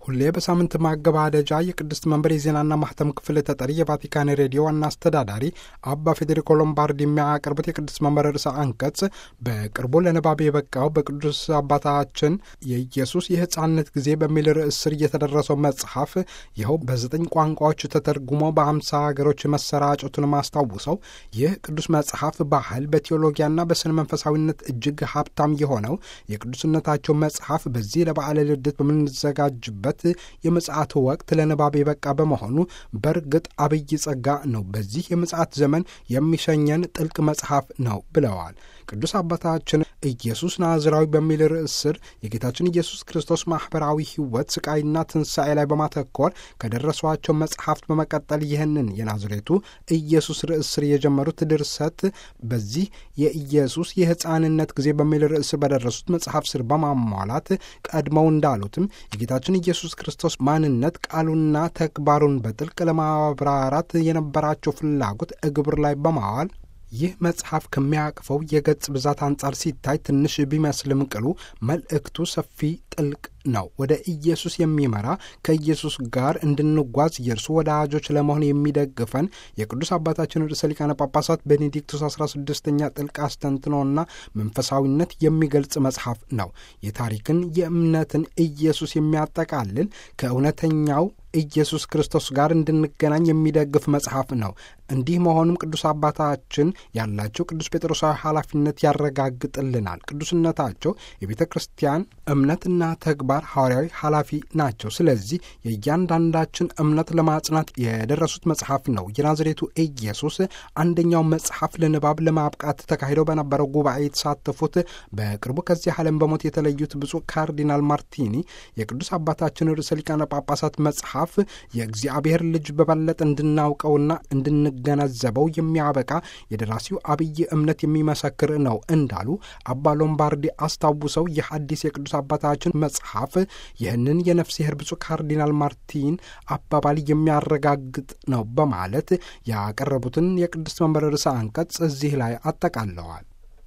ሁሌ በሳምንት ማገባደጃ የቅድስት መንበር የዜናና ማህተም ክፍል ተጠሪ የቫቲካን ሬዲዮ ዋና አስተዳዳሪ አባ ፌዴሪኮ ሎምባርዲ የሚያቀርቡት የቅድስት መንበር ርዕሰ አንቀጽ በቅርቡ ለንባብ የበቃው በቅዱስ አባታችን የኢየሱስ የሕፃንነት ጊዜ በሚል ርዕስ ስር የተደረሰው መጽሐፍ ይኸው በ9 ቋንቋዎች ተተርጉሞ በ50 ሀገሮች መሰራጨቱን ማስታውሰው ይህ ቅዱስ መጽሐፍ ባህል በቴዎሎጊያና በስነ መንፈሳዊነት እጅግ ሀብታም የሆነው የቅዱስነታቸው መጽሐፍ በዚህ ለበዓለ ልደት በምንዘጋጅበት የምጽአት ወቅት ለንባብ የበቃ በመሆኑ በርግጥ አብይ ጸጋ ነው። በዚህ የምጽአት ዘመን የሚሸኘን ጥልቅ መጽሐፍ ነው ብለዋል። ቅዱስ አባታችን ኢየሱስ ናዝራዊ በሚል ርዕስ ስር የጌታችን ኢየሱስ ክርስቶስ ማኅበራዊ ሕይወት ስቃይና ትንሣኤ ላይ በማተኮር ከደረሷቸው መጽሐፍት በመቀጠል ይህንን የናዝሬቱ ኢየሱስ ርዕስ ስር የጀመሩት ድርሰት በዚህ የኢየሱስ የሕፃንነት ጊዜ በሚል ርዕስ በደረሱት መጽሐፍ ስር በማሟላት ቀድመው እንዳሉትም የጌታችን ኢየሱስ ክርስቶስ ማንነት ቃሉና ተግባሩን በጥልቅ ለማብራራት የነበራቸው ፍላጎት እግብር ላይ በማዋል ይህ መጽሐፍ ከሚያቅፈው የገጽ ብዛት አንጻር ሲታይ ትንሽ ቢመስልም ቅሉ መልእክቱ ሰፊ ጥልቅ ነው። ወደ ኢየሱስ የሚመራ ከኢየሱስ ጋር እንድንጓዝ የእርሱ ወዳጆች ለመሆን የሚደግፈን የቅዱስ አባታችን ርዕሰ ሊቃነ ጳጳሳት ቤኔዲክቱስ 16ኛ ጥልቅ አስተንትኖና መንፈሳዊነት የሚገልጽ መጽሐፍ ነው። የታሪክን የእምነትን ኢየሱስ የሚያጠቃልል ከእውነተኛው ኢየሱስ ክርስቶስ ጋር እንድንገናኝ የሚደግፍ መጽሐፍ ነው። እንዲህ መሆኑም ቅዱስ አባታችን ያላቸው ቅዱስ ጴጥሮሳዊ ኃላፊነት ያረጋግጥልናል። ቅዱስነታቸው የቤተ ክርስቲያን እምነትና ተግባር ሐዋርያዊ ኃላፊ ናቸው። ስለዚህ የእያንዳንዳችን እምነት ለማጽናት የደረሱት መጽሐፍ ነው። የናዝሬቱ ኢየሱስ አንደኛው መጽሐፍ ለንባብ ለማብቃት ተካሂደው በነበረው ጉባኤ የተሳተፉት በቅርቡ ከዚህ ዓለም በሞት የተለዩት ብፁዕ ካርዲናል ማርቲኒ የቅዱስ አባታችን ርዕሰ ሊቃነ ጳጳሳት መጽሐፍ የእግዚአብሔር ልጅ በበለጠ እንድናውቀውና እንድንገነዘበው የሚያበቃ የደራሲው አብይ እምነት የሚመሰክር ነው እንዳሉ አባ ሎምባርዲ አስታውሰው ይህ አዲስ የቅዱስ አባታችን መጽሐፍ ይህንን የነፍስሔር ብፁዕ ካርዲናል ማርቲን አባባል የሚያረጋግጥ ነው በማለት ያቀረቡትን የቅድስት መንበር ርዕሰ አንቀጽ እዚህ ላይ አጠቃለዋል።